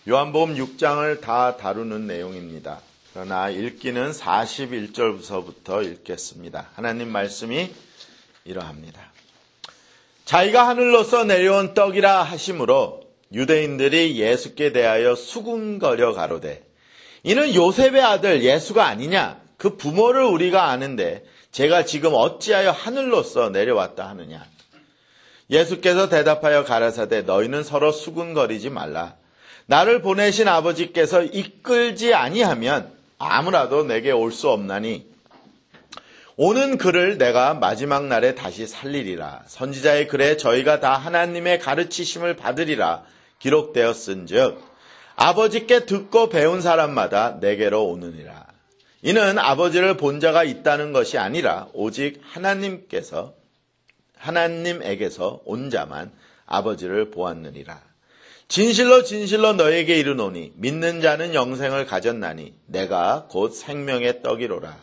요한복음 6장을 다 다루는 내용입니다. 그러나 읽기는 41절부터 읽겠습니다. 하나님 말씀이 이러합니다. 자기가 하늘로서 내려온 떡이라 하심으로 유대인들이 예수께 대하여 수군거려 가로되 이는 요셉의 아들 예수가 아니냐? 그 부모를 우리가 아는데 제가 지금 어찌하여 하늘로서 내려왔다 하느냐? 예수께서 대답하여 가라사대 너희는 서로 수군거리지 말라. 나를 보내신 아버지께서 이끌지 아니하면 아무라도 내게 올 수 없나니 오는 그를 내가 마지막 날에 다시 살리리라. 선지자의 글에 저희가 다 하나님의 가르치심을 받으리라 기록되었은즉 아버지께 듣고 배운 사람마다 내게로 오느니라. 이는 아버지를 본 자가 있다는 것이 아니라 오직 하나님에게서 온 자만 아버지를 보았느니라. 진실로 진실로 너에게 이르노니 믿는 자는 영생을 가졌나니 내가 곧 생명의 떡이로라.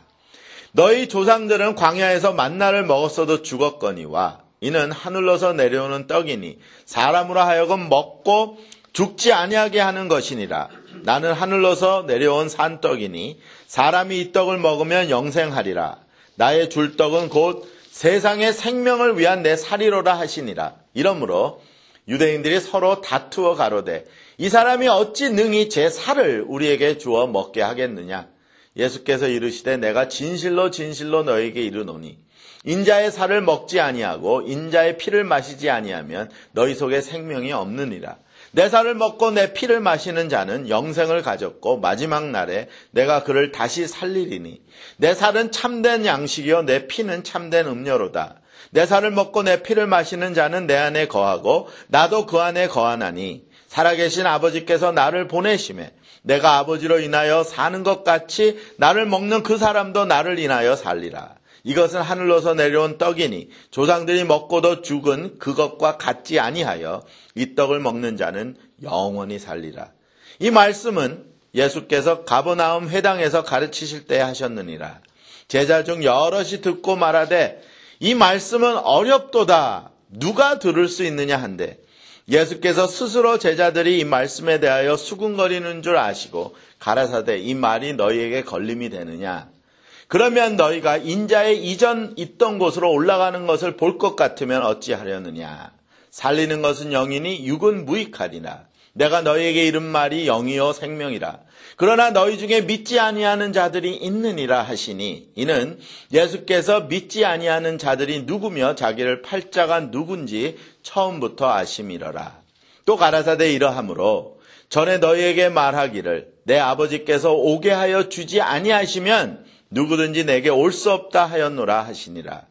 너희 조상들은 광야에서 만나를 먹었어도 죽었거니와 이는 하늘로서 내려오는 떡이니 사람으로 하여금 먹고 죽지 아니하게 하는 것이니라. 나는 하늘로서 내려온 산떡이니 사람이 이 떡을 먹으면 영생하리라. 나의 줄 떡은 곧 세상의 생명을 위한 내 살이로라 하시니라. 이러므로 유대인들이 서로 다투어 가로되 이 사람이 어찌 능히 제 살을 우리에게 주어 먹게 하겠느냐? 예수께서 이르시되 내가 진실로 진실로 너에게 이르노니 인자의 살을 먹지 아니하고 인자의 피를 마시지 아니하면 너희 속에 생명이 없느니라. 내 살을 먹고 내 피를 마시는 자는 영생을 가졌고 마지막 날에 내가 그를 다시 살리리니 내 살은 참된 양식이요 내 피는 참된 음료로다. 내 살을 먹고 내 피를 마시는 자는 내 안에 거하고 나도 그 안에 거하나니 살아계신 아버지께서 나를 보내심에 내가 아버지로 인하여 사는 것 같이 나를 먹는 그 사람도 나를 인하여 살리라. 이것은 하늘로서 내려온 떡이니 조상들이 먹고도 죽은 그것과 같지 아니하여 이 떡을 먹는 자는 영원히 살리라. 이 말씀은 예수께서 가버나움 회당에서 가르치실 때 하셨느니라. 제자 중 여럿이 듣고 말하되 이 말씀은 어렵도다. 누가 들을 수 있느냐 한데 예수께서 스스로 제자들이 이 말씀에 대하여 수군거리는 줄 아시고 가라사대 이 말이 너희에게 걸림이 되느냐? 그러면 너희가 인자의 이전 있던 곳으로 올라가는 것을 볼 것 같으면 어찌하려느냐? 살리는 것은 영이니 육은 무익하리라. 내가 너희에게 이른 말이 영이요 생명이라. 그러나 너희 중에 믿지 아니하는 자들이 있느니라 하시니 이는 예수께서 믿지 아니하는 자들이 누구며 자기를 팔 자가 누군지 처음부터 아심이러라. 또 가라사대 이러하므로 전에 너희에게 말하기를 내 아버지께서 오게 하여 주지 아니하시면 누구든지 내게 올 수 없다 하였노라 하시니라.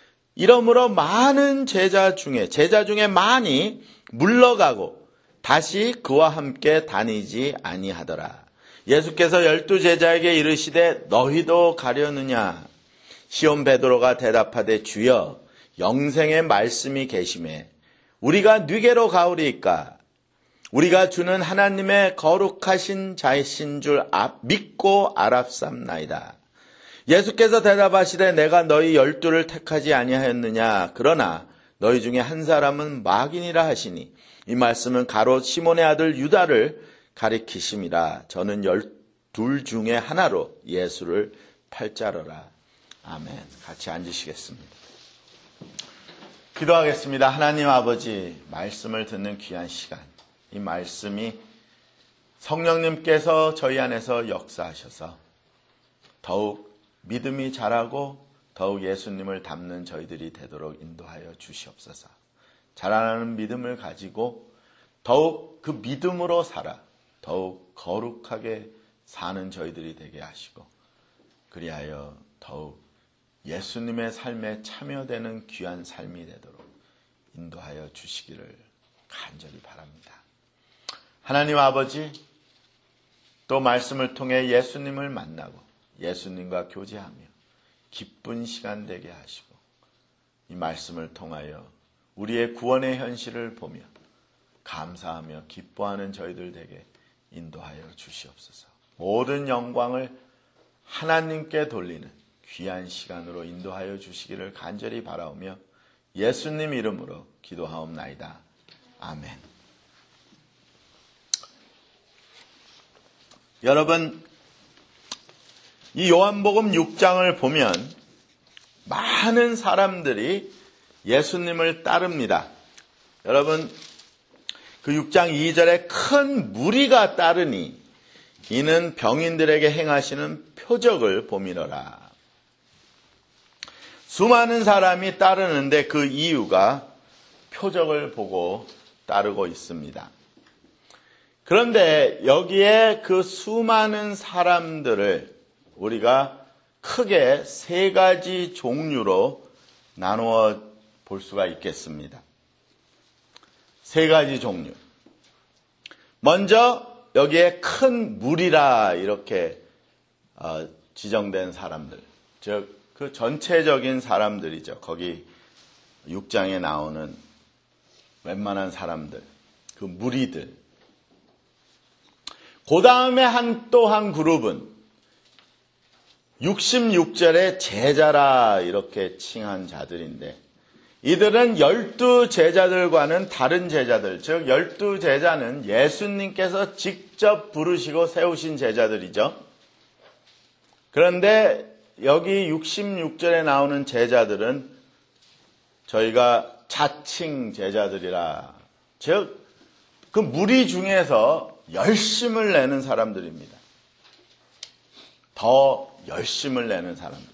이러므로 많은 제자 중에 많이 물러가고 다시 그와 함께 다니지 아니하더라. 예수께서 12제자에게 이르시되 너희도 가려느냐? 시몬 베드로가 대답하되 주여 영생의 말씀이 계심에 우리가 네게로 가오리이까? 우리가 주는 하나님의 거룩하신 자이신 줄 믿고 알았삼나이다. 예수께서 대답하시되 내가 너희 12를 택하지 아니하였느냐? 그러나 너희 중에 한 사람은 마귀니라 하시니 이 말씀은 가롯 시몬의 아들 유다를 가리키심이라. 저는 12 중에 하나로 예수를 팔자러라. 아멘. 같이 앉으시겠습니다. 기도하겠습니다. 하나님 아버지, 말씀을 듣는 귀한 시간, 이 말씀이 성령님께서 저희 안에서 역사하셔서 더욱 믿음이 자라고 더욱 예수님을 닮는 저희들이 되도록 인도하여 주시옵소서. 자라나는 믿음을 가지고 더욱 그 믿음으로 살아 더욱 거룩하게 사는 저희들이 되게 하시고 그리하여 더욱 예수님의 삶에 참여되는 귀한 삶이 되도록 인도하여 주시기를 간절히 바랍니다. 하나님 아버지, 또 말씀을 통해 예수님을 만나고 예수님과 교제하며 기쁜 시간 되게 하시고 이 말씀을 통하여 우리의 구원의 현실을 보며 감사하며 기뻐하는 저희들 되게 인도하여 주시옵소서. 모든 영광을 하나님께 돌리는 귀한 시간으로 인도하여 주시기를 간절히 바라오며 예수님 이름으로 기도하옵나이다. 아멘. 여러분, 이 요한복음 6장을 보면 많은 사람들이 예수님을 따릅니다. 여러분, 그 6장 2절에 큰 무리가 따르니 이는 병인들에게 행하시는 표적을 봄이로라. 수많은 사람이 따르는데 그 이유가 표적을 보고 따르고 있습니다. 그런데 여기에 그 수많은 사람들을 우리가 크게 세 가지 종류로 나누어 볼 수가 있겠습니다. 세 가지 종류. 먼저 여기에 큰 무리라 이렇게 지정된 사람들, 즉 그 전체적인 사람들이죠. 거기 6장에 나오는 웬만한 사람들, 그 무리들. 그 다음에 또 한 그룹은 66절에 제자라 이렇게 칭한 자들인데, 이들은 12제자들과는 다른 제자들, 즉 12제자는 예수님께서 직접 부르시고 세우신 제자들이죠. 그런데 여기 66절에 나오는 제자들은 저희가 자칭 제자들이라, 즉 그 무리 중에서 열심을 내는 사람들입니다. 더 열심을 내는 사람들.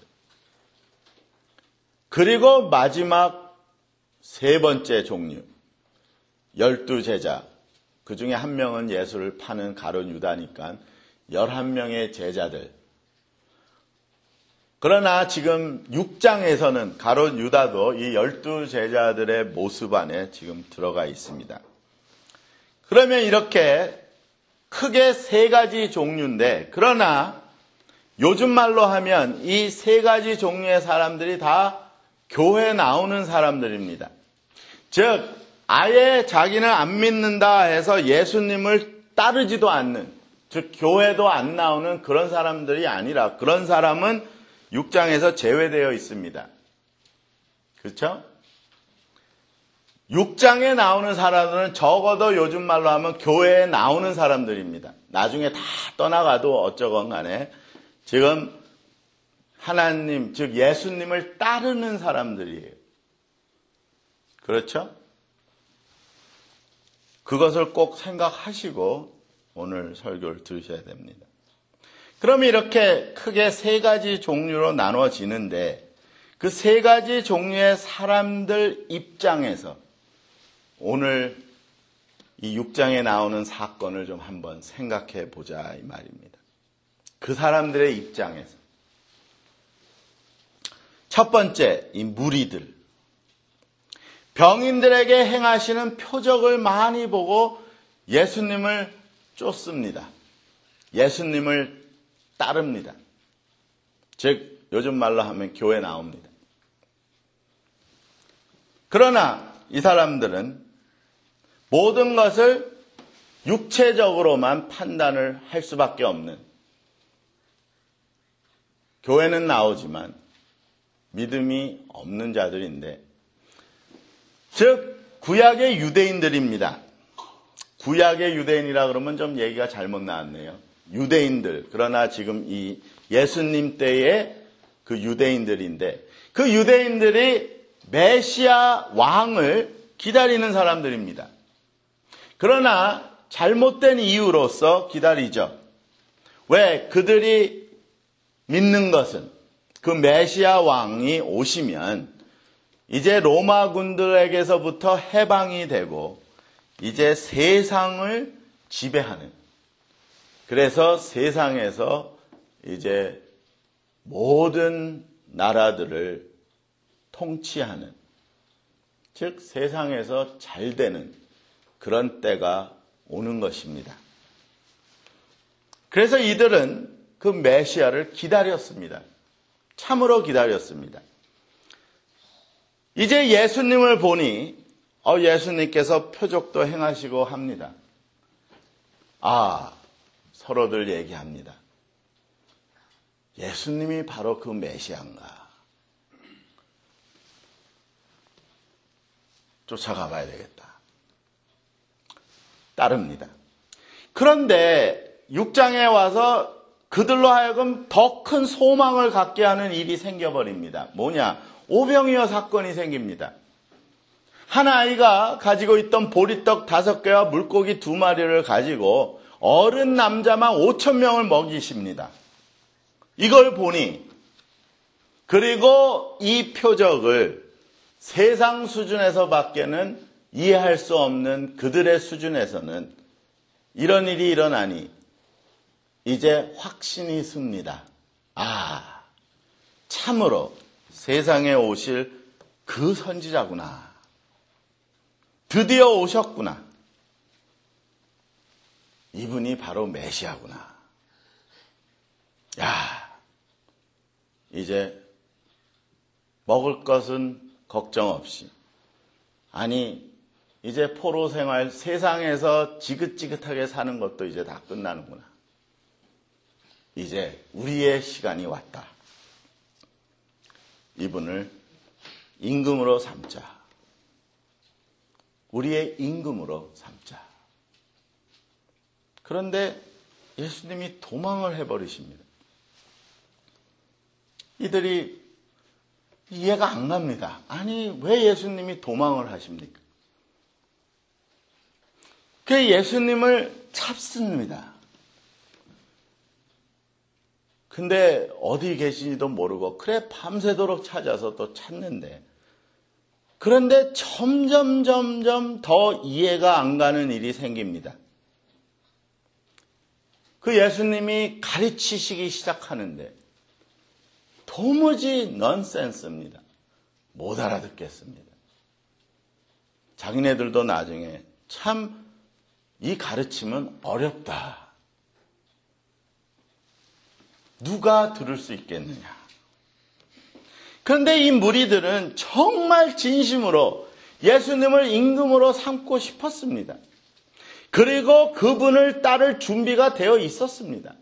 그리고 마지막 세 번째 종류, 12제자. 그 중에 한 명은 예수를 파는 가룟 유다니까 11명의 제자들. 그러나 지금 6장에서는 가룟 유다도 이 12제자들의 모습 안에 지금 들어가 있습니다. 그러면 이렇게 크게 세 가지 종류인데, 그러나 요즘 말로 하면 이 세 가지 종류의 사람들이 다 교회에 나오는 사람들입니다. 즉 아예 자기는 안 믿는다 해서 예수님을 따르지도 않는, 즉 교회도 안 나오는 그런 사람들이 아니라, 그런 사람은 6장에서 제외되어 있습니다. 그렇죠? 6장에 나오는 사람들은 적어도 요즘 말로 하면 교회에 나오는 사람들입니다. 나중에 다 떠나가도 어쩌건 간에 지금 하나님, 즉 예수님을 따르는 사람들이에요. 그렇죠? 그것을 꼭 생각하시고 오늘 설교를 들으셔야 됩니다. 그럼 이렇게 크게 세 가지 종류로 나눠지는데, 그 세 가지 종류의 사람들 입장에서 오늘 이 6장에 나오는 사건을 좀 한번 생각해 보자 이 말입니다. 그 사람들의 입장에서. 첫 번째, 이 무리들. 병인들에게 행하시는 표적을 많이 보고 예수님을 쫓습니다. 예수님을 따릅니다. 즉 요즘 말로 하면 교회 나옵니다. 그러나 이 사람들은 모든 것을 육체적으로만 판단을 할 수밖에 없는, 교회는 나오지만 믿음이 없는 자들인데, 즉 구약의 유대인들입니다. 구약의 유대인이라 그러면 좀 얘기가 잘못 나왔네요. 유대인들, 그러나 지금 이 예수님 때의 그 유대인들인데, 그 유대인들이 메시아 왕을 기다리는 사람들입니다. 그러나 잘못된 이유로서 기다리죠. 왜? 그들이 믿는 것은 그 메시아 왕이 오시면 이제 로마 군들에게서부터 해방이 되고 이제 세상을 지배하는, 그래서 세상에서 이제 모든 나라들을 통치하는, 즉 세상에서 잘 되는 그런 때가 오는 것입니다. 그래서 이들은 그 메시아를 기다렸습니다. 참으로 기다렸습니다. 이제 예수님을 보니 예수님께서 표적도 행하시고 합니다. 서로들 얘기합니다. 예수님이 바로 그 메시아인가? 쫓아가 봐야 되겠다. 따릅니다. 그런데 6장에 와서 그들로 하여금 더 큰 소망을 갖게 하는 일이 생겨버립니다. 뭐냐? 오병이어 사건이 생깁니다. 한 아이가 가지고 있던 보리떡 5개와 물고기 2마리를 가지고 어른 남자만 5,000명을 먹이십니다. 이걸 보니, 그리고 이 표적을 세상 수준에서 밖에는 이해할 수 없는 그들의 수준에서는 이런 일이 일어나니 이제 확신이 씁니다. 아, 참으로 세상에 오실 그 선지자구나. 드디어 오셨구나. 이분이 바로 메시아구나. 야, 이제 먹을 것은 걱정 없이, 아니 이제 포로 생활, 세상에서 지긋지긋하게 사는 것도 이제 다 끝나는구나. 이제 우리의 시간이 왔다. 이분을 임금으로 삼자. 우리의 임금으로 삼자. 그런데 예수님이 도망을 해버리십니다. 이들이 이해가 안 갑니다. 아니, 왜 예수님이 도망을 하십니까? 그 예수님을 찾습니다. 근데 어디 계신지도 모르고, 그래 밤새도록 찾아서 또 찾는데, 그런데 점점 더 이해가 안 가는 일이 생깁니다. 그 예수님이 가르치시기 시작하는데 도무지 넌센스입니다. 못 알아듣겠습니다. 자기네들도 나중에 참 이 가르침은 어렵다. 누가 들을 수 있겠느냐. 그런데 이 무리들은 정말 진심으로 예수님을 임금으로 삼고 싶었습니다. 그리고 그분을 따를 준비가 되어 있었습니다.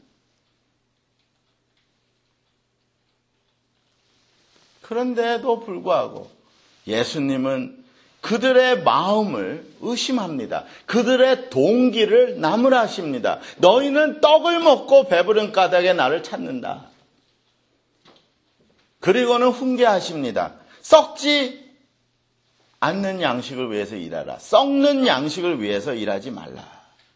그런데도 불구하고 예수님은 그들의 마음을 의심합니다. 그들의 동기를 나무라십니다. 너희는 떡을 먹고 배부른 까닭에 나를 찾는다. 그리고는 훈계하십니다. 썩지 않는 양식을 위해서 일하라. 썩는 양식을 위해서 일하지 말라.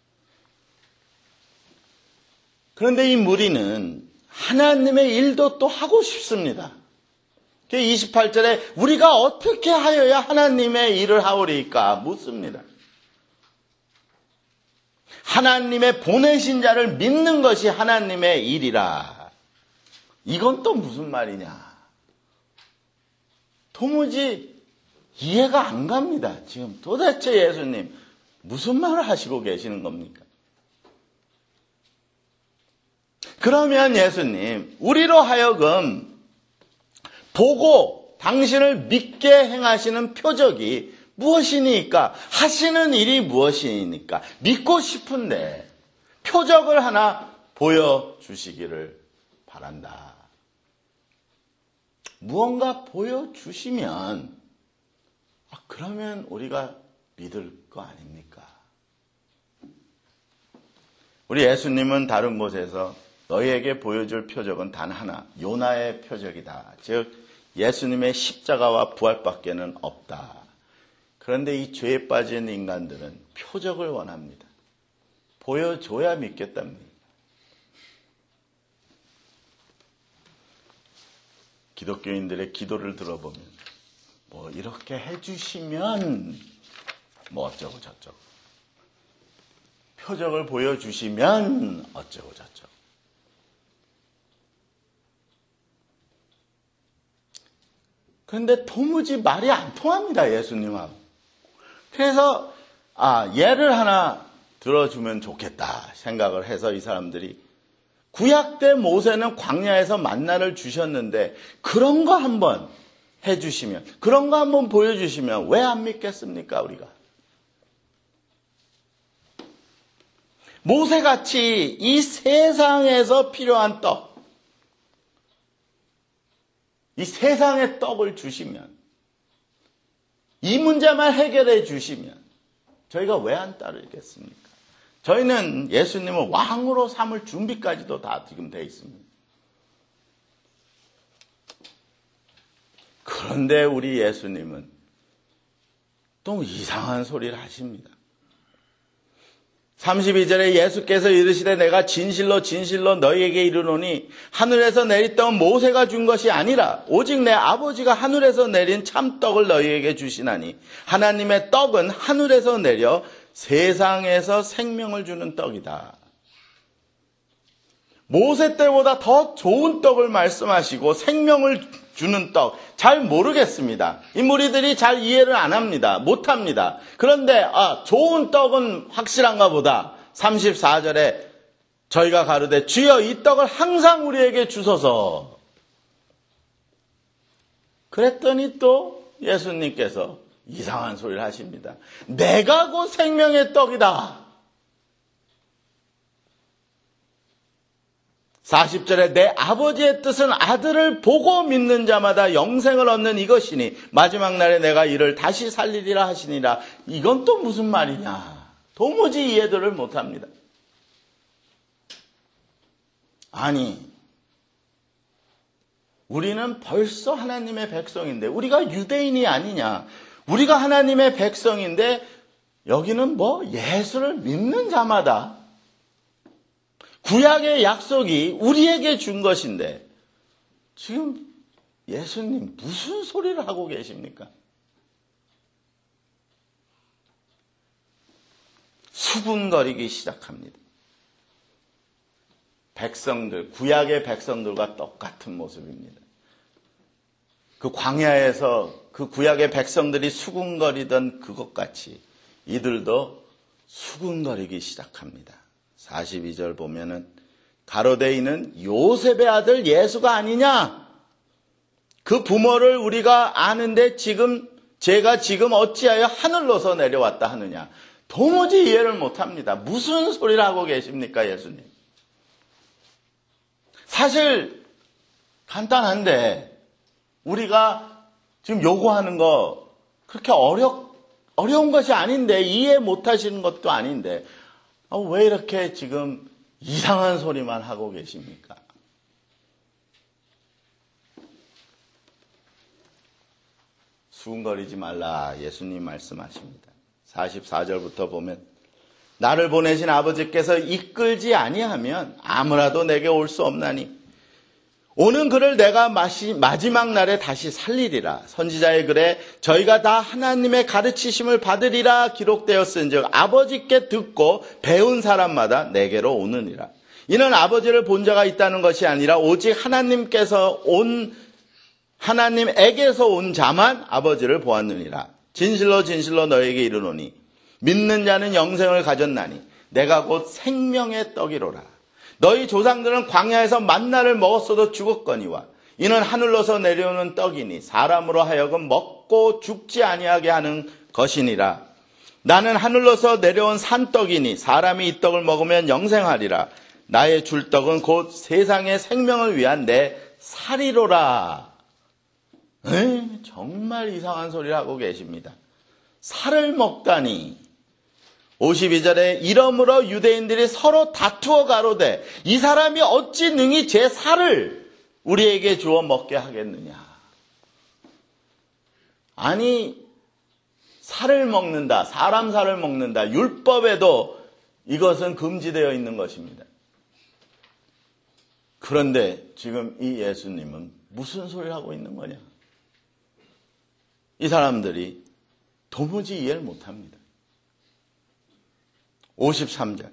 그런데 이 무리는 하나님의 일도 또 하고 싶습니다. 28절에 우리가 어떻게 하여야 하나님의 일을 하오리까 묻습니다. 하나님의 보내신 자를 믿는 것이 하나님의 일이라. 이건 또 무슨 말이냐. 도무지 이해가 안 갑니다. 지금 도대체 예수님 무슨 말을 하시고 계시는 겁니까? 그러면 예수님, 우리로 하여금 보고 당신을 믿게 행하시는 표적이 무엇이니까? 하시는 일이 무엇이니까? 믿고 싶은데 표적을 하나 보여주시기를 바란다. 무언가 보여주시면 그러면 우리가 믿을 거 아닙니까? 우리 예수님은 다른 곳에서 너희에게 보여줄 표적은 단 하나, 요나의 표적이다. 즉 예수님의 십자가와 부활밖에는 없다. 그런데 이 죄에 빠진 인간들은 표적을 원합니다. 보여줘야 믿겠답니다. 기독교인들의 기도를 들어보면 뭐 이렇게 해주시면 뭐 어쩌고 저쩌고, 표적을 보여주시면 어쩌고 저쩌고. 그런데 도무지 말이 안 통합니다, 예수님하고. 그래서 예를 하나 들어주면 좋겠다 생각을 해서 이 사람들이 구약 때 모세는 광야에서 만나를 주셨는데 그런 거 한번 해주시면, 그런 거 한번 보여주시면 왜 안 믿겠습니까, 우리가? 모세같이 이 세상에서 필요한 떡, 이 세상의 떡을 주시면, 이 문제만 해결해 주시면 저희가 왜 안 따르겠습니까? 저희는 예수님을 왕으로 삼을 준비까지도 다 지금 돼 있습니다. 그런데 우리 예수님은 또 이상한 소리를 하십니다. 32절에 예수께서 이르시되 내가 진실로 진실로 너희에게 이르노니 하늘에서 내렸던 모세가 준 것이 아니라 오직 내 아버지가 하늘에서 내린 참떡을 너희에게 주시나니 하나님의 떡은 하늘에서 내려 세상에서 생명을 주는 떡이다. 모세 때보다 더 좋은 떡을 말씀하시고 생명을 주는 떡, 잘 모르겠습니다. 이 무리들이 잘 이해를 안 합니다. 못합니다. 그런데 좋은 떡은 확실한가 보다. 34절에 저희가 가로되 주여 이 떡을 항상 우리에게 주소서. 그랬더니 또 예수님께서 이상한 소리를 하십니다. 내가 곧 생명의 떡이다. 40절에 내 아버지의 뜻은 아들을 보고 믿는 자마다 영생을 얻는 이것이니 마지막 날에 내가 이를 다시 살리리라 하시니라. 이건 또 무슨 말이냐. 도무지 이해들을 못합니다. 아니, 우리는 벌써 하나님의 백성인데 우리가 유대인이 아니냐. 우리가 하나님의 백성인데 여기는 예수를 믿는 자마다 구약의 약속이 우리에게 준 것인데 지금 예수님 무슨 소리를 하고 계십니까? 수군거리기 시작합니다. 백성들, 구약의 백성들과 똑같은 모습입니다. 그 광야에서 그 구약의 백성들이 수군거리던 그것 같이 이들도 수군거리기 시작합니다. 42절 보면은 가로되 이는 요셉의 아들 예수가 아니냐? 그 부모를 우리가 아는데 제가 지금 어찌하여 하늘로서 내려왔다 하느냐? 도무지 이해를 못합니다. 무슨 소리를 하고 계십니까, 예수님? 사실 간단한데 우리가 지금 요구하는 거 그렇게 어려운 것이 아닌데 이해 못하시는 것도 아닌데 왜 이렇게 지금 이상한 소리만 하고 계십니까? 수군거리지 말라 예수님 말씀하십니다. 44절부터 보면 나를 보내신 아버지께서 이끌지 아니하면 아무라도 내게 올 수 없나니 오는 그를 내가 마지막 날에 다시 살리리라. 선지자의 글에 저희가 다 하나님의 가르치심을 받으리라 기록되었은즉 아버지께 듣고 배운 사람마다 내게로 오느니라. 이는 아버지를 본 자가 있다는 것이 아니라 오직 하나님에게서 온 자만 아버지를 보았느니라. 진실로 진실로 너에게 이르노니 믿는 자는 영생을 가졌나니 내가 곧 생명의 떡이로라. 너희 조상들은 광야에서 만나를 먹었어도 죽었거니와 이는 하늘로서 내려오는 떡이니 사람으로 하여금 먹고 죽지 아니하게 하는 것이니라. 나는 하늘로서 내려온 산떡이니 사람이 이 떡을 먹으면 영생하리라. 나의 줄 떡은 곧 세상의 생명을 위한 내 살이로라. 정말 이상한 소리를 하고 계십니다. 살을 먹다니. 52절에 이러므로 유대인들이 서로 다투어 가로되 이 사람이 어찌 능히 제 살을 우리에게 주어 먹게 하겠느냐. 아니 살을 먹는다. 사람 살을 먹는다. 율법에도 이것은 금지되어 있는 것입니다. 그런데 지금 이 예수님은 무슨 소리를 하고 있는 거냐. 이 사람들이 도무지 이해를 못합니다. 53절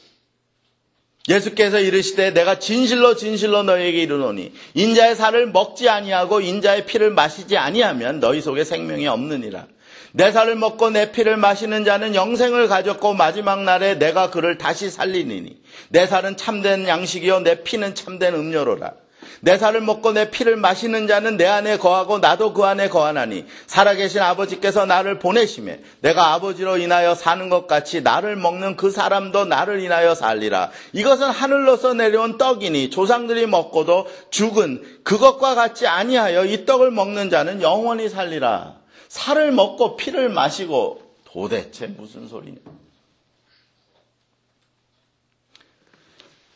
예수께서 이르시되 내가 진실로 진실로 너희에게 이르노니 인자의 살을 먹지 아니하고 인자의 피를 마시지 아니하면 너희 속에 생명이 없느니라. 내 살을 먹고 내 피를 마시는 자는 영생을 가졌고 마지막 날에 내가 그를 다시 살리니니 내 살은 참된 양식이요 내 피는 참된 음료로라. 내 살을 먹고 내 피를 마시는 자는 내 안에 거하고 나도 그 안에 거하나니 살아계신 아버지께서 나를 보내심에 내가 아버지로 인하여 사는 것 같이 나를 먹는 그 사람도 나를 인하여 살리라. 이것은 하늘로서 내려온 떡이니 조상들이 먹고도 죽은 그것과 같지 아니하여 이 떡을 먹는 자는 영원히 살리라. 살을 먹고 피를 마시고 도대체 무슨 소리냐.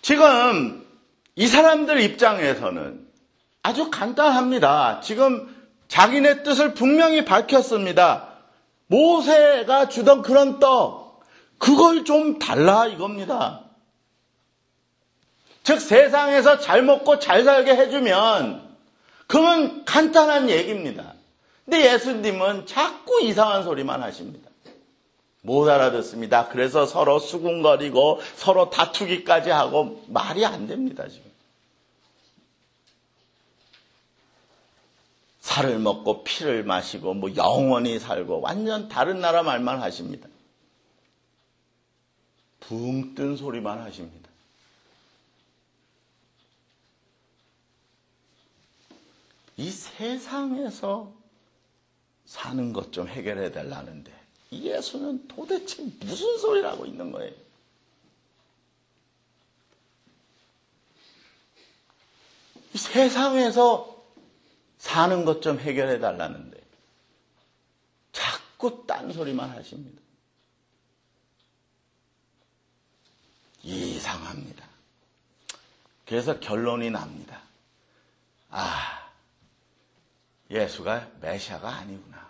지금 이 사람들 입장에서는 아주 간단합니다. 지금 자기네 뜻을 분명히 밝혔습니다. 모세가 주던 그런 떡, 그걸 좀 달라 이겁니다. 즉 세상에서 잘 먹고 잘 살게 해주면 그건 간단한 얘기입니다. 근데 예수님은 자꾸 이상한 소리만 하십니다. 못 알아듣습니다. 그래서 서로 수군거리고 서로 다투기까지 하고 말이 안 됩니다, 지금. 살을 먹고 피를 마시고 뭐 영원히 살고 완전 다른 나라 말만 하십니다. 붕 뜬 소리만 하십니다. 이 세상에서 사는 것 좀 해결해 달라는데 이 예수는 도대체 무슨 소리를 하고 있는 거예요? 이 세상에서 사는 것 좀 해결해 달라는데 자꾸 딴소리만 하십니다. 이상합니다. 그래서 결론이 납니다. 예수가 메시아가 아니구나.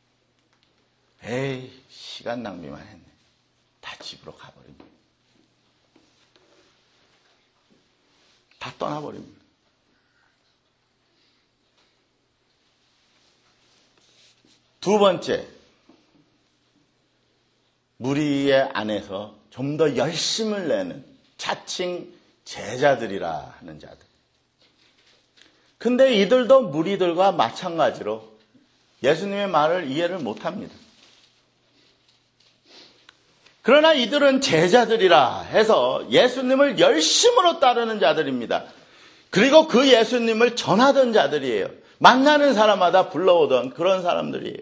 에이, 시간 낭비만 했네. 다 집으로 가버립니다. 다 떠나버립니다. 두 번째, 무리의 안에서 좀 더 열심을 내는 자칭 제자들이라 하는 자들. 근데 이들도 무리들과 마찬가지로 예수님의 말을 이해를 못합니다. 그러나 이들은 제자들이라 해서 예수님을 열심으로 따르는 자들입니다. 그리고 그 예수님을 전하던 자들이에요. 만나는 사람마다 불러오던 그런 사람들이에요.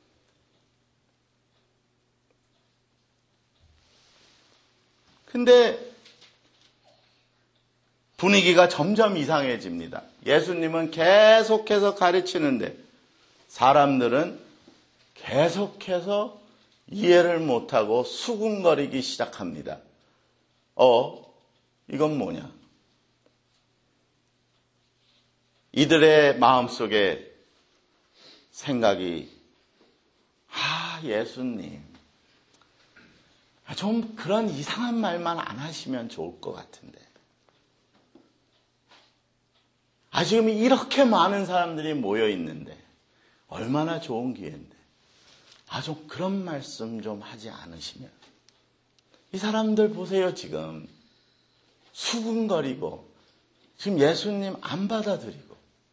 근데 분위기가 점점 이상해집니다. 예수님은 계속해서 가르치는데 사람들은 계속해서 이해를 못하고 수군거리기 시작합니다. 이건 뭐냐? 이들의 마음속에 생각이 예수님 좀 그런 이상한 말만 안 하시면 좋을 것 같은데 지금 이렇게 많은 사람들이 모여 있는데 얼마나 좋은 기회인데 좀 그런 말씀 좀 하지 않으시면 이 사람들 보세요. 지금 수군거리고 지금 예수님 안 받아들이고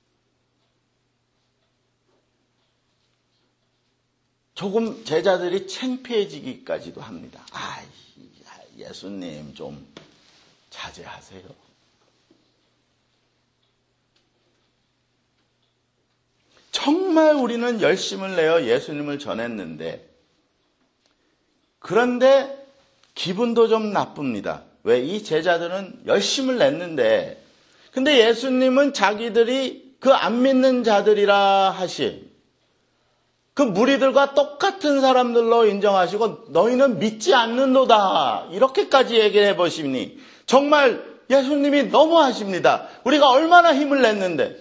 조금 제자들이 창피해지기까지도 합니다. 예수님 좀 자제하세요. 정말 우리는 열심을 내어 예수님을 전했는데 그런데 기분도 좀 나쁩니다. 왜? 이 제자들은 열심을 냈는데 근데 예수님은 자기들이 그 안 믿는 자들이라 하신 그 무리들과 똑같은 사람들로 인정하시고 너희는 믿지 않는도다 이렇게까지 얘기를 해보시니 정말 예수님이 너무하십니다. 우리가 얼마나 힘을 냈는데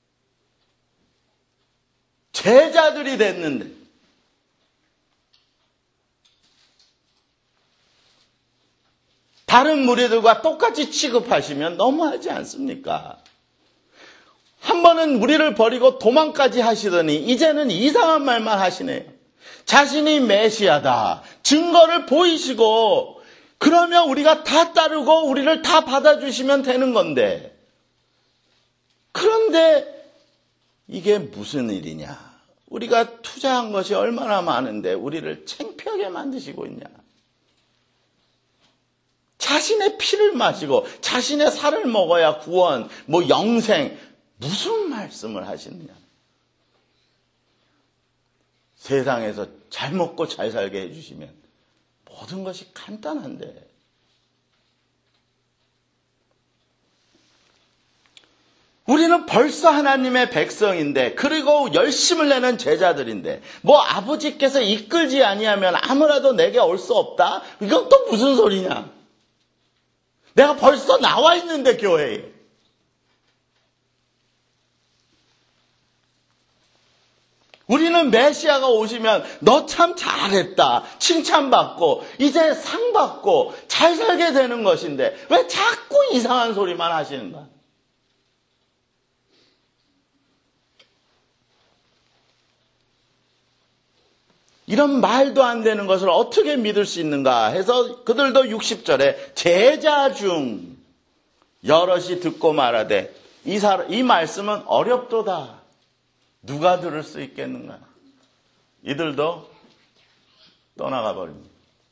제자들이 됐는데 다른 무리들과 똑같이 취급하시면 너무하지 않습니까? 한 번은 무리를 버리고 도망까지 하시더니 이제는 이상한 말만 하시네요. 자신이 메시아다. 증거를 보이시고 그러면 우리가 다 따르고 우리를 다 받아주시면 되는 건데 그런데 이게 무슨 일이냐. 우리가 투자한 것이 얼마나 많은데 우리를 창피하게 만드시고 있냐. 자신의 피를 마시고 자신의 살을 먹어야 구원, 영생 무슨 말씀을 하시느냐. 세상에서 잘 먹고 잘 살게 해주시면 모든 것이 간단한데 우리는 벌써 하나님의 백성인데 그리고 열심을 내는 제자들인데 아버지께서 이끌지 아니하면 아무라도 내게 올 수 없다? 이건 또 무슨 소리냐? 내가 벌써 나와 있는데 교회에. 우리는 메시아가 오시면 너 참 잘했다, 칭찬받고 이제 상 받고 잘 살게 되는 것인데 왜 자꾸 이상한 소리만 하시는가? 이런 말도 안 되는 것을 어떻게 믿을 수 있는가 해서 그들도 60절에 제자 중 여럿이 듣고 말하되 이 말씀은 어렵도다. 누가 들을 수 있겠는가? 이들도 떠나가 버립니다.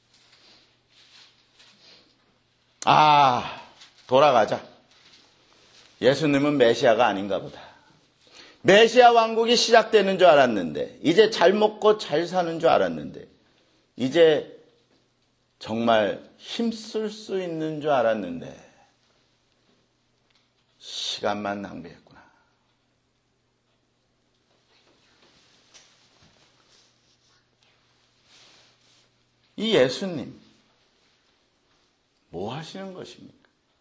돌아가자. 예수님은 메시아가 아닌가 보다. 메시아 왕국이 시작되는 줄 알았는데, 이제 잘 먹고 잘 사는 줄 알았는데, 이제 정말 힘쓸 수 있는 줄 알았는데, 시간만 낭비했구나. 이 예수님, 뭐 하시는 것입니까?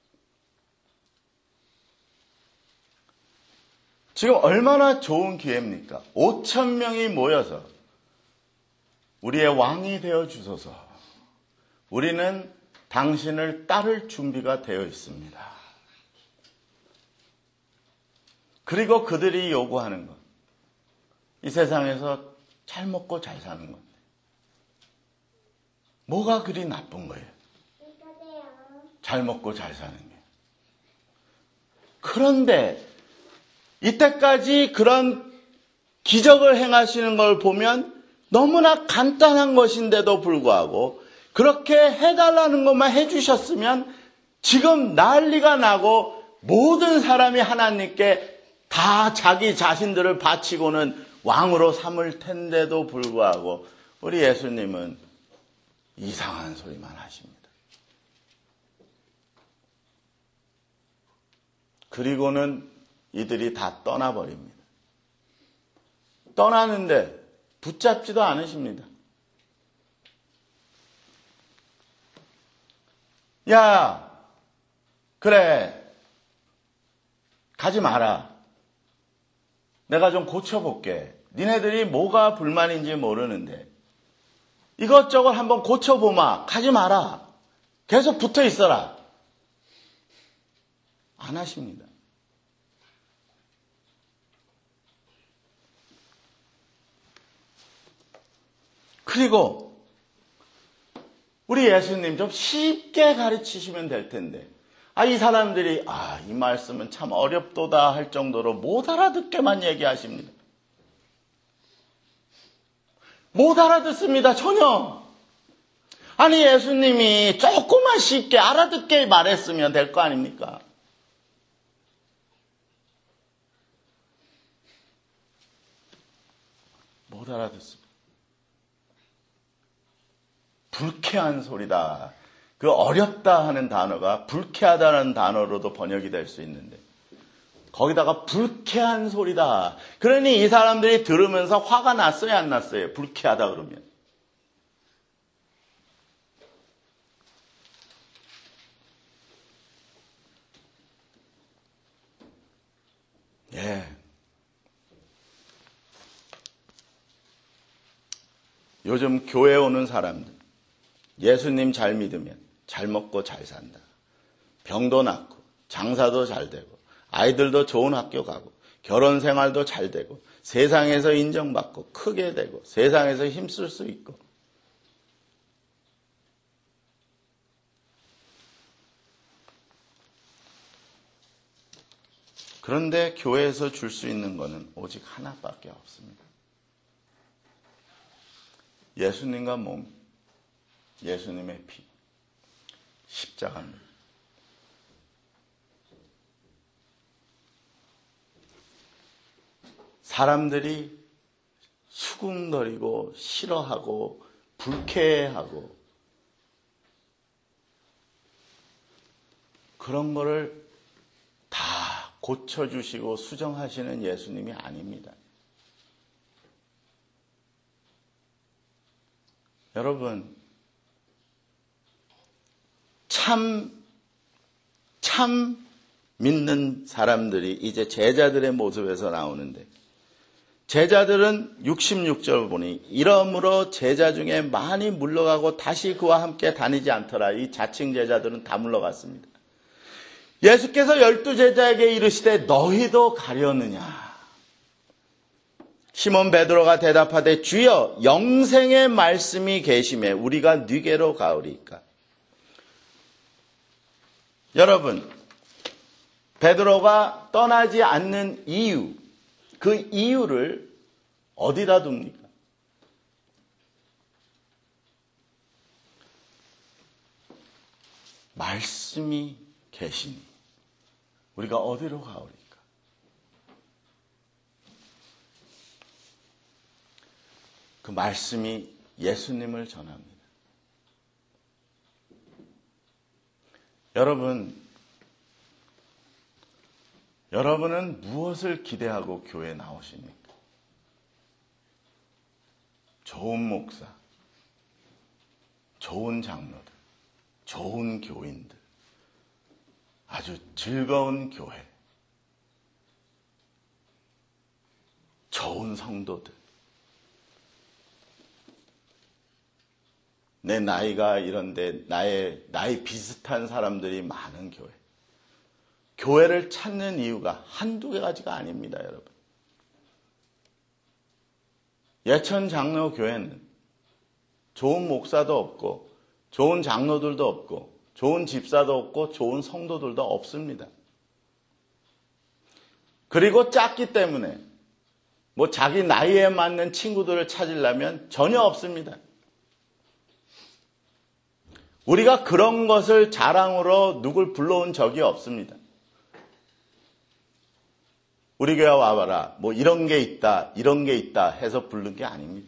지금 얼마나 좋은 기회입니까? 5천 명이 모여서 우리의 왕이 되어 주소서. 우리는 당신을 따를 준비가 되어 있습니다. 그리고 그들이 요구하는 것. 이 세상에서 잘 먹고 잘 사는 건데. 뭐가 그리 나쁜 거예요? 잘 먹고 잘 사는 게. 그런데 이때까지 그런 기적을 행하시는 걸 보면 너무나 간단한 것인데도 불구하고 그렇게 해달라는 것만 해주셨으면 지금 난리가 나고 모든 사람이 하나님께 다 자기 자신들을 바치고는 왕으로 삼을 텐데도 불구하고 우리 예수님은 이상한 소리만 하십니다. 그리고는 이들이 다 떠나버립니다. 떠나는데 붙잡지도 않으십니다. 야, 그래, 가지 마라. 내가 좀 고쳐볼게. 니네들이 뭐가 불만인지 모르는데 이것저것 한번 고쳐보마. 가지 마라. 계속 붙어 있어라. 안 하십니다. 그리고 우리 예수님 좀 쉽게 가르치시면 될 텐데 이 사람들이 이 말씀은 참 어렵도다 할 정도로 못 알아듣게만 얘기하십니다. 못 알아듣습니다. 전혀. 아니 예수님이 조금만 쉽게 알아듣게 말했으면 될 거 아닙니까? 못 알아듣습니다. 불쾌한 소리다. 그 어렵다 하는 단어가 불쾌하다는 단어로도 번역이 될 수 있는데 거기다가 불쾌한 소리다. 그러니 이 사람들이 들으면서 화가 났어요, 안 났어요? 불쾌하다 그러면. 예. 요즘 교회 오는 사람들, 예수님 잘 믿으면 잘 먹고 잘 산다. 병도 낫고, 장사도 잘 되고, 아이들도 좋은 학교 가고, 결혼 생활도 잘 되고, 세상에서 인정받고, 크게 되고, 세상에서 힘쓸 수 있고. 그런데 교회에서 줄 수 있는 것은 오직 하나밖에 없습니다. 예수님과 몸, 예수님의 피, 십자가입니다. 사람들이 수군거리고 싫어하고 불쾌해하고 그런 거를 다 고쳐주시고 수정하시는 예수님이 아닙니다. 여러분, 참 참 믿는 사람들이 이제 제자들의 모습에서 나오는데, 제자들은 66절 보니 이러므로 제자 중에 많이 물러가고 다시 그와 함께 다니지 않더라. 이 자칭 제자들은 다 물러갔습니다. 예수께서 12제자에게 이르시되 너희도 가려느냐. 시몬 베드로가 대답하되 주여 영생의 말씀이 계심에 우리가 네게로 가오리이까. 여러분, 베드로가 떠나지 않는 이유, 그 이유를 어디다 둡니까? 말씀이 계시니 우리가 어디로 가오리까? 그 말씀이 예수님을 전합니다. 여러분은 무엇을 기대하고 교회에 나오십니까? 좋은 목사, 좋은 장로들, 좋은 교인들, 아주 즐거운 교회, 좋은 성도들. 내 나이가 이런데 나이 비슷한 사람들이 많은 교회. 교회를 찾는 이유가 한두 가지가 아닙니다, 여러분. 예천 장로 교회는 좋은 목사도 없고, 좋은 장로들도 없고, 좋은 집사도 없고, 좋은 성도들도 없습니다. 그리고 작기 때문에 자기 나이에 맞는 친구들을 찾으려면 전혀 없습니다. 우리가 그런 것을 자랑으로 누굴 불러온 적이 없습니다. 우리 교회 와봐라. 이런 게 있다, 이런 게 있다 해서 부른 게 아닙니다.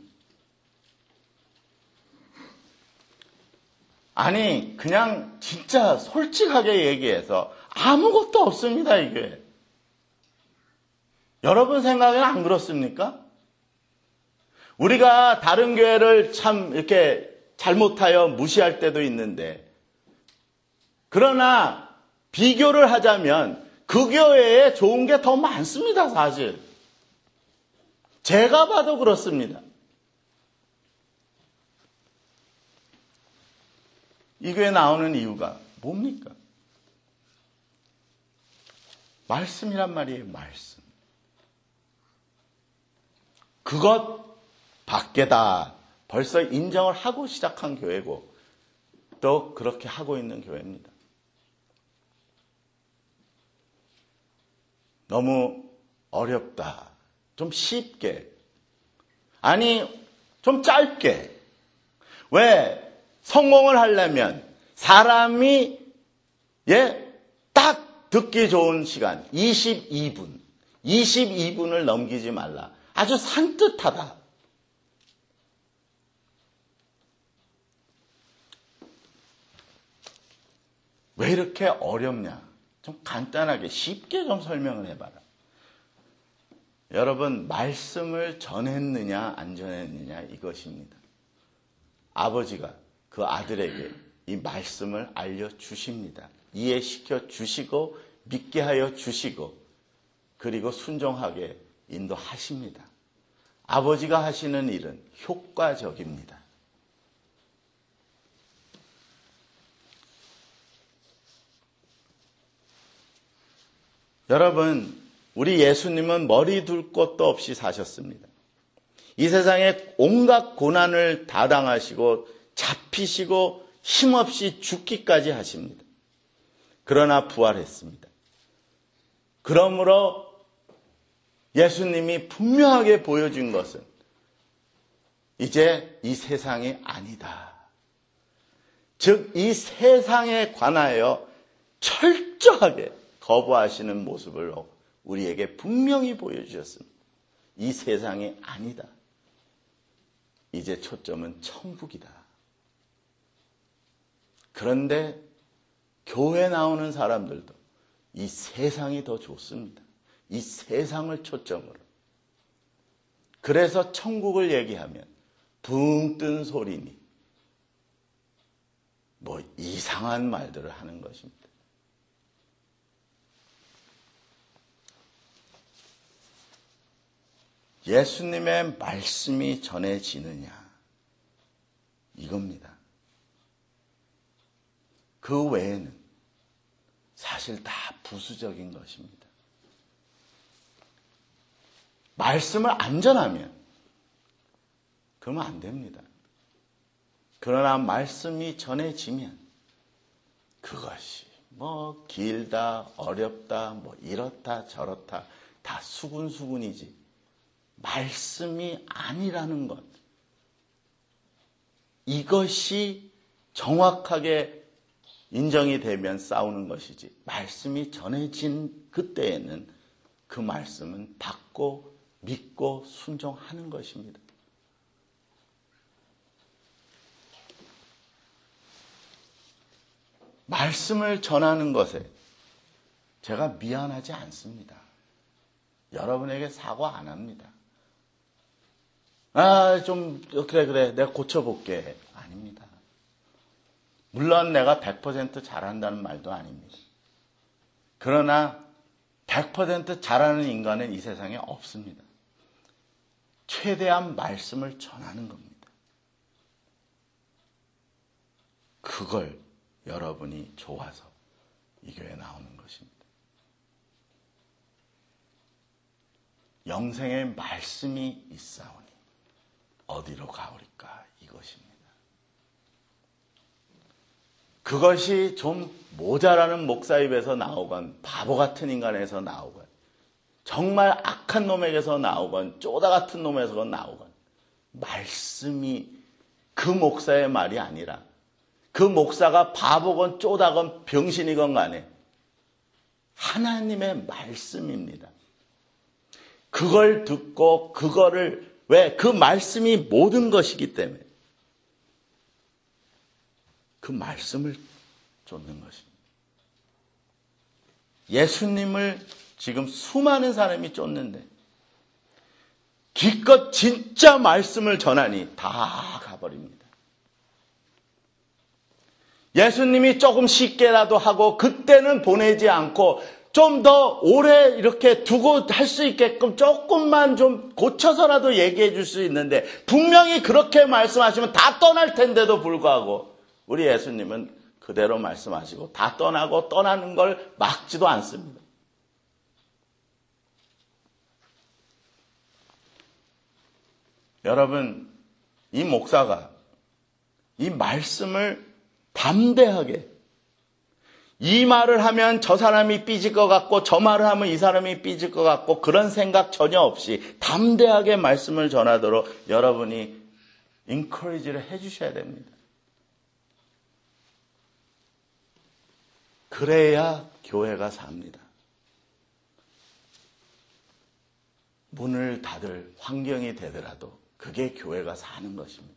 아니, 그냥 진짜 솔직하게 얘기해서 아무것도 없습니다, 이 교회. 여러분 생각에는 안 그렇습니까? 우리가 다른 교회를 참 이렇게 잘못하여 무시할 때도 있는데, 그러나 비교를 하자면 그 교회에 좋은 게 더 많습니다, 사실. 제가 봐도 그렇습니다. 이 교회에 나오는 이유가 뭡니까? 말씀이란 말이에요, 말씀. 그것 밖에다 벌써 인정을 하고 시작한 교회고, 또 그렇게 하고 있는 교회입니다. 너무 어렵다. 좀 쉽게. 아니, 좀 짧게. 왜? 성공을 하려면 사람이 딱 듣기 좋은 시간 22분을 넘기지 말라. 아주 산뜻하다. 왜 이렇게 어렵냐? 좀 간단하게 쉽게 좀 설명을 해봐라. 여러분, 말씀을 전했느냐 안 전했느냐 이것입니다. 아버지가 그 아들에게 이 말씀을 알려주십니다. 이해시켜 주시고 믿게 하여 주시고 그리고 순종하게 인도하십니다. 아버지가 하시는 일은 효과적입니다. 여러분, 우리 예수님은 머리 둘 곳도 없이 사셨습니다. 이 세상에 온갖 고난을 다 당하시고 잡히시고 힘없이 죽기까지 하십니다. 그러나 부활했습니다. 그러므로 예수님이 분명하게 보여준 것은 이제 이 세상이 아니다. 즉, 이 세상에 관하여 철저하게 거부하시는 모습을 우리에게 분명히 보여주셨습니다. 이 세상이 아니다. 이제 초점은 천국이다. 그런데 교회 나오는 사람들도 이 세상이 더 좋습니다. 이 세상을 초점으로. 그래서 천국을 얘기하면 붕 뜬 소리니 이상한 말들을 하는 것입니다. 예수님의 말씀이 전해지느냐, 이겁니다. 그 외에는 사실 다 부수적인 것입니다. 말씀을 안 전하면 그러면 안 됩니다. 그러나 말씀이 전해지면 그것이 뭐 길다, 어렵다, 뭐 이렇다, 저렇다 다 수군수군이지 말씀이 아니라는 것, 이것이 정확하게 인정이 되면 싸우는 것이지, 말씀이 전해진 그때에는 그 말씀은 받고 믿고 순종하는 것입니다. 말씀을 전하는 것에 제가 미안하지 않습니다. 여러분에게 사과 안 합니다. 그래 내가 고쳐볼게. 아닙니다. 물론 내가 100% 잘한다는 말도 아닙니다. 그러나 100% 잘하는 인간은 이 세상에 없습니다. 최대한 말씀을 전하는 겁니다. 그걸 여러분이 좋아서 이 교회에 나오는 것입니다. 영생의 말씀이 있사오니 어디로 가오리까, 이것입니다. 그것이 좀 모자라는 목사 입에서 나오건 바보 같은 인간에서 나오건 정말 악한 놈에게서 나오건 쪼다 같은 놈에서 나오건 말씀이 그 목사의 말이 아니라 그 목사가 바보건 쪼다건 병신이건 간에 하나님의 말씀입니다. 그걸 듣고 그거를, 왜? 그 말씀이 모든 것이기 때문에 그 말씀을 쫓는 것입니다. 예수님을 지금 수많은 사람이 쫓는데 기껏 진짜 말씀을 전하니 다 가버립니다. 예수님이 조금 쉽게라도 하고 그때는 보내지 않고 좀 더 오래 이렇게 두고 할 수 있게끔 조금만 좀 고쳐서라도 얘기해 줄 수 있는데 분명히 그렇게 말씀하시면 다 떠날 텐데도 불구하고 우리 예수님은 그대로 말씀하시고 다 떠나고 떠나는 걸 막지도 않습니다. 여러분, 이 목사가 이 말씀을 담대하게, 이 말을 하면 저 사람이 삐질 것 같고 저 말을 하면 이 사람이 삐질 것 같고 그런 생각 전혀 없이 담대하게 말씀을 전하도록 여러분이 인커리지를 해주셔야 됩니다. 그래야 교회가 삽니다. 문을 닫을 환경이 되더라도 그게 교회가 사는 것입니다.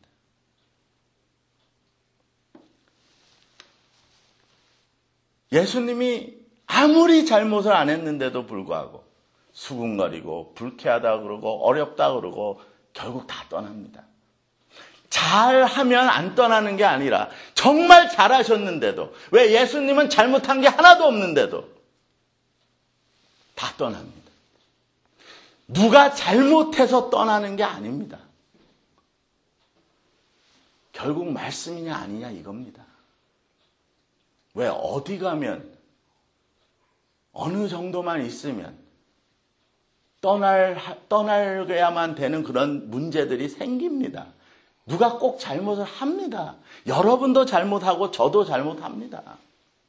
예수님이 아무리 잘못을 안 했는데도 불구하고 수군거리고 불쾌하다 그러고 어렵다 그러고 결국 다 떠납니다. 잘하면 안 떠나는 게 아니라 정말 잘하셨는데도, 왜? 예수님은 잘못한 게 하나도 없는데도 다 떠납니다. 누가 잘못해서 떠나는 게 아닙니다. 결국 말씀이냐 아니냐 이겁니다. 왜? 어디 가면 어느 정도만 있으면 떠나야만 되는 그런 문제들이 생깁니다. 누가 꼭 잘못을 합니다. 여러분도 잘못하고 저도 잘못합니다.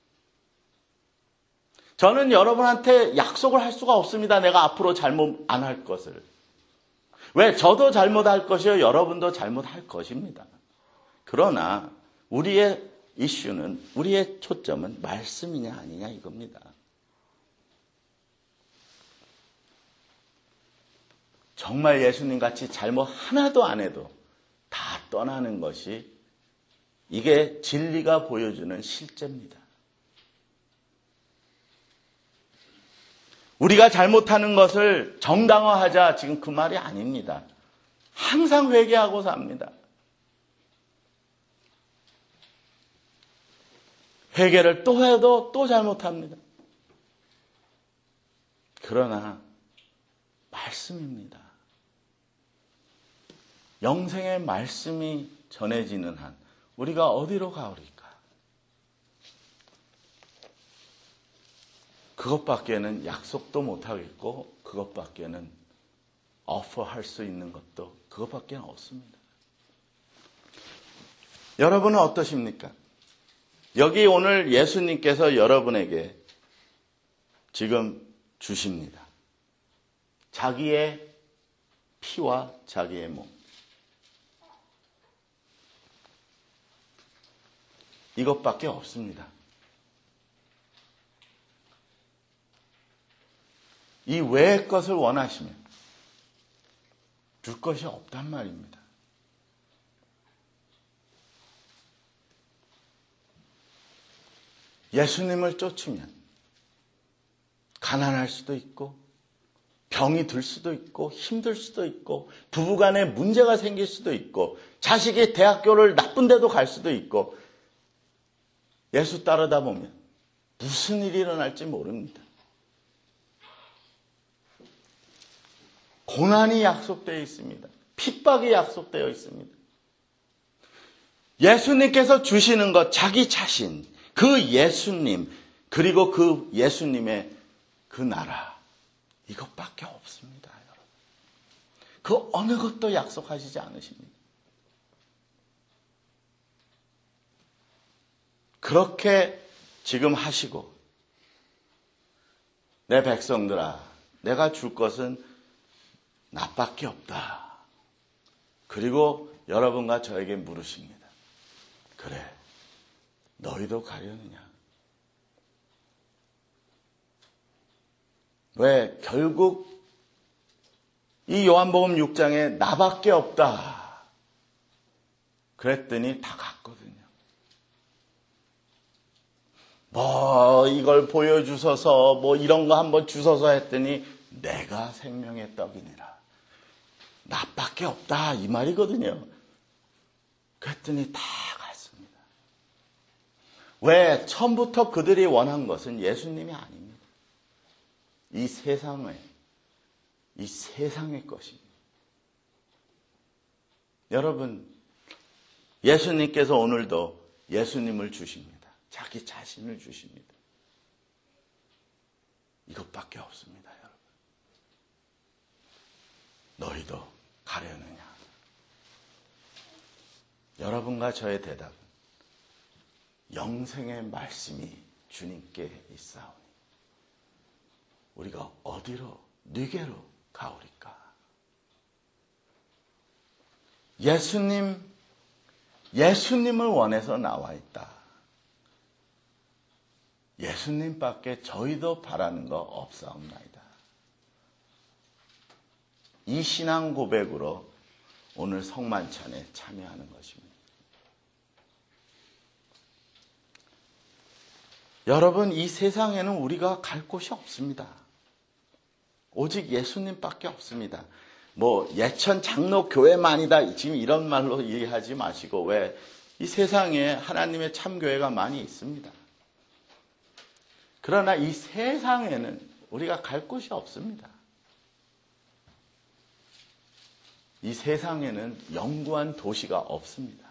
저는 여러분한테 약속을 할 수가 없습니다. 내가 앞으로 잘못 안 할 것을. 왜? 저도 잘못할 것이요, 여러분도 잘못할 것입니다. 그러나 우리의 이슈는, 우리의 초점은 말씀이냐 아니냐 이겁니다. 정말 예수님 같이 잘못 하나도 안 해도 다 떠나는 것이, 이게 진리가 보여주는 실제입니다. 우리가 잘못하는 것을 정당화하자, 지금 그 말이 아닙니다. 항상 회개하고 삽니다. 회개를 또 해도 또 잘못합니다. 그러나 말씀입니다. 영생의 말씀이 전해지는 한 우리가 어디로 가오리까? 그것밖에는 약속도 못하겠고 그것밖에는 오퍼할 수 있는 것도 그것밖에 없습니다. 여러분은 어떠십니까? 여기 오늘 예수님께서 여러분에게 지금 주십니다. 자기의 피와 자기의 몸. 이것밖에 없습니다. 이 외의 것을 원하시면 줄 것이 없단 말입니다. 예수님을 쫓으면 가난할 수도 있고 병이 들 수도 있고 힘들 수도 있고 부부간에 문제가 생길 수도 있고 자식이 대학교를 나쁜 데도 갈 수도 있고 예수 따르다 보면 무슨 일이 일어날지 모릅니다. 고난이 약속되어 있습니다. 핍박이 약속되어 있습니다. 예수님께서 주시는 것 자기 자신, 그 예수님, 그리고 그 예수님의 그 나라, 이것밖에 없습니다. 여러분. 그 어느 것도 약속하시지 않으십니다. 그렇게 지금 하시고 내 백성들아 내가 줄 것은 나밖에 없다. 그리고 여러분과 저에게 물으십니다. 그래, 너희도 가려느냐? 왜 결국 이 요한복음 6장에 나밖에 없다. 그랬더니 다 갔거든요. 뭐 이걸 보여주셔서 뭐 이런 거 한번 주셔서 했더니 내가 생명의 떡이니라. 나밖에 없다 이 말이거든요. 그랬더니 다 갔습니다. 왜? 처음부터 그들이 원한 것은 예수님이 아닙니다. 이 세상의 것입니다. 여러분, 예수님께서 오늘도 예수님을 주십니다. 자기 자신을 주십니다. 이것밖에 없습니다, 여러분. 너희도 가려느냐? 여러분과 저의 대답은 영생의 말씀이 주님께 있사오니 우리가 어디로, 누게로 가오리까? 예수님을 원해서 나와 있다. 예수님밖에 저희도 바라는 거 없사옵나이다. 이 신앙 고백으로 오늘 성만찬에 참여하는 것입니다. 여러분, 이 세상에는 우리가 갈 곳이 없습니다. 오직 예수님밖에 없습니다. 뭐 예천 장로 교회만이다 지금 이런 말로 이해하지 마시고 왜 이 세상에 하나님의 참교회가 많이 있습니다. 그러나 이 세상에는 우리가 갈 곳이 없습니다. 이 세상에는 영구한 도시가 없습니다.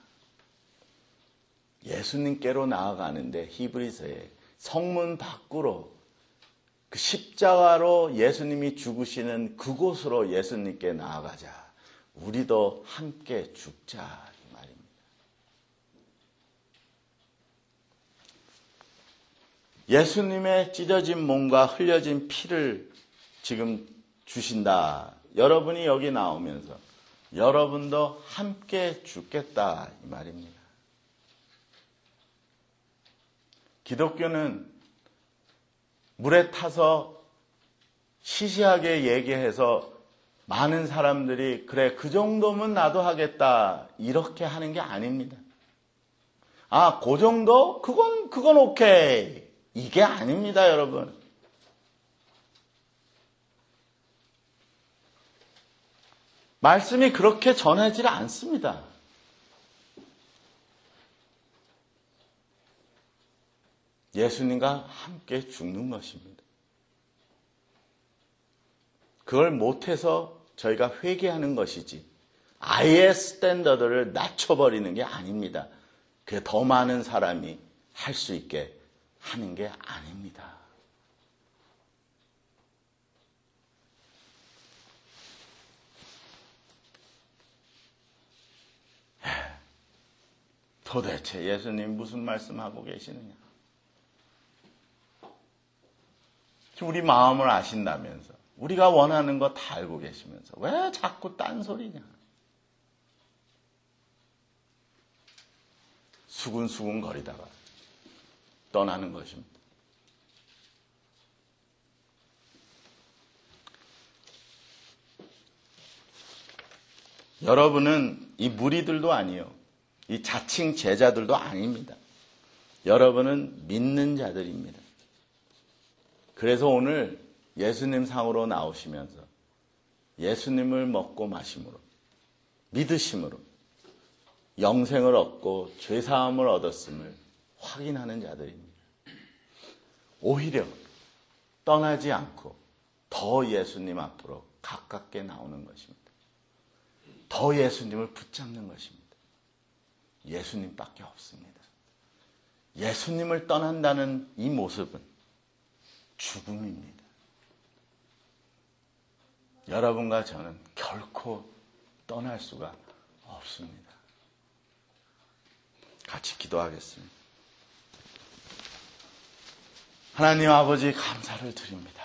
예수님께로 나아가는데 히브리서에 성문 밖으로 그 십자가로 예수님이 죽으시는 그곳으로 예수님께 나아가자. 우리도 함께 죽자 이 말입니다. 예수님의 찢어진 몸과 흘려진 피를 지금 주신다. 여러분이 여기 나오면서 여러분도 함께 죽겠다 이 말입니다. 기독교는 물에 타서 시시하게 얘기해서 많은 사람들이 그래 그 정도면 나도 하겠다 이렇게 하는 게 아닙니다. 아, 그 정도? 그건 오케이. 이게 아닙니다, 여러분. 말씀이 그렇게 전하지 않습니다. 예수님과 함께 죽는 것입니다. 그걸 못해서 저희가 회개하는 것이지 아예 스탠더드를 낮춰버리는 게 아닙니다. 그게 더 많은 사람이 할 수 있게 하는 게 아닙니다. 도대체 예수님 무슨 말씀하고 계시느냐? 우리 마음을 아신다면서, 우리가 원하는 거 다 알고 계시면서 왜 자꾸 딴소리냐? 수군수군 거리다가 떠나는 것입니다. 여러분은 이 무리들도 아니요, 이 자칭 제자들도 아닙니다. 여러분은 믿는 자들입니다. 그래서 오늘 예수님 상으로 나오시면서 예수님을 먹고 마심으로, 믿으심으로 영생을 얻고 죄사함을 얻었음을 확인하는 자들입니다. 오히려 떠나지 않고 더 예수님 앞으로 가깝게 나오는 것입니다. 더 예수님을 붙잡는 것입니다. 예수님밖에 없습니다. 예수님을 떠난다는 이 모습은 죽음입니다. 여러분과 저는 결코 떠날 수가 없습니다. 같이 기도하겠습니다. 하나님 아버지, 감사를 드립니다.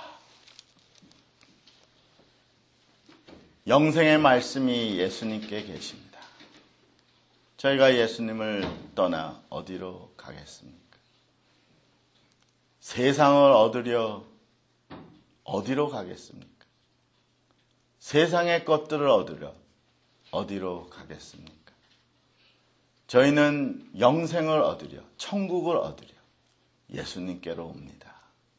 영생의 말씀이 예수님께 계십니다. 저희가 예수님을 떠나 어디로 가겠습니까? 세상을 얻으려 어디로 가겠습니까? 세상의 것들을 얻으려 어디로 가겠습니까? 저희는 영생을 얻으려, 천국을 얻으려 예수님께로 옵니다.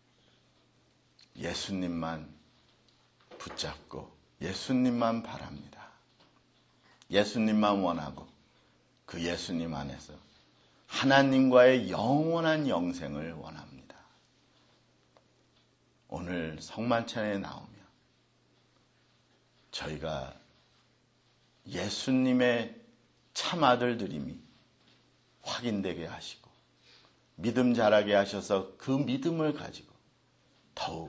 예수님만 붙잡고 예수님만 바랍니다. 예수님만 원하고 그 예수님 안에서 하나님과의 영원한 영생을 원합니다. 오늘 성만찬에 나오며 저희가 예수님의 참 아들들임이 확인되게 하시고 믿음 자라게 하셔서 그 믿음을 가지고 더욱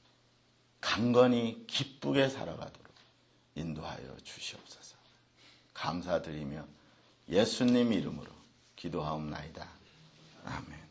강건히 기쁘게 살아가도록 인도하여 주시옵소서. 감사드리며 예수님 이름으로 기도하옵나이다. 아멘.